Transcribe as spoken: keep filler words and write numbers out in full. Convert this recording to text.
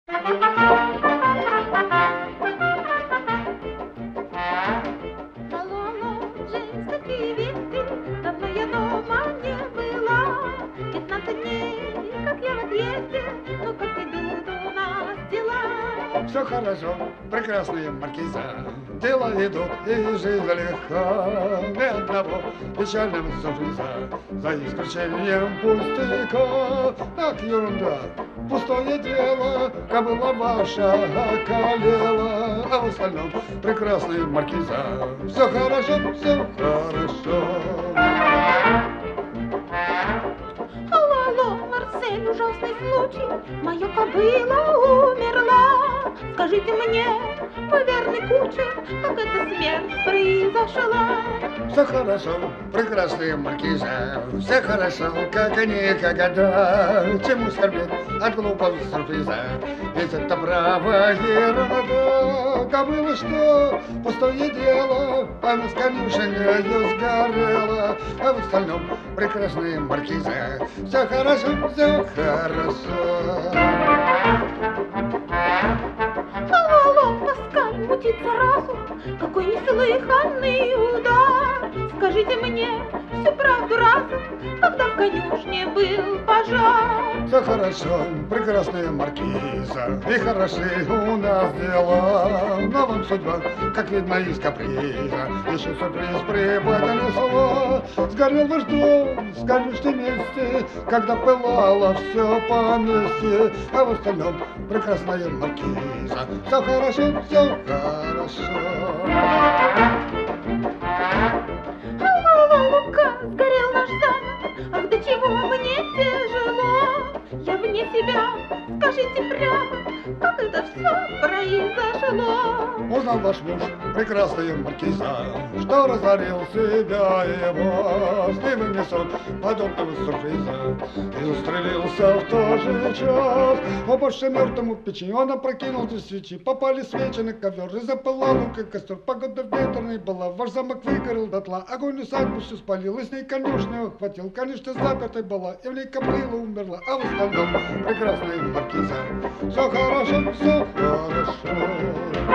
Алло, алло, Джеймс, какие вести? Давно я дома не была. Пятнадцать дней, как я в отъезде, ну как идут у нас дела? Все хорошо, прекрасная маркиза, дела идут и жизнь легка. Ни одного печального сюрприза, за исключением пустяка. Так, ерунда, пустое дело, кобыла ваша околела. А в остальном прекрасная маркиза, все хорошо, все хорошо. Алло, алло, Марсель, ужасный случай, моя кобыла умерла. Скажите мне, мой верный кучер, как эта смерть произошла? Все хорошо, прекрасная маркиза, все хорошо, как и никогда. Чему скорбеть от глупого сюрприза, ведь это право ерунда. Кобыла что, пустое дело, она с конюшенью сгорела. А в остальном прекрасная маркиза, все хорошо, все хорошо. Алло, алло, Паскаль, мутится разум, какой неслыханный удар. Скажите мне всю правду разом, когда в конюшне был пожар. Все хорошо, прекрасная маркиза, и хороши у нас дела. Но вам судьба, как видно из каприза, еще сюрприз преподнесла. Сгорел ваш дом с конюшней вместе, когда пылало все поместье. А в остальном прекрасная маркиза, все хорошо, все хорошо. Алло, алло, Лука, сгорел наш замок, ах, до чего мне тяжело. Я вне себя, скажите прямо, как это все произошло? Узнал ваш муж, прекрасная маркиза, что разорил себя его. Снил мне сон подобного сюрприза и застрелился в тот же час. О, больше мертвому в печи он опрокинул две свечи, попали свечи на ковер и запылал он, как костер. Погода ветреная была, ваш замок выгорел дотла, огонь усадьбу всю спалил, и с ней конюшню охватил. Конечно, запертой была, и в ней кобыла умерла, а в остальном прекрасная маркиза, все хорошо, все хорошо.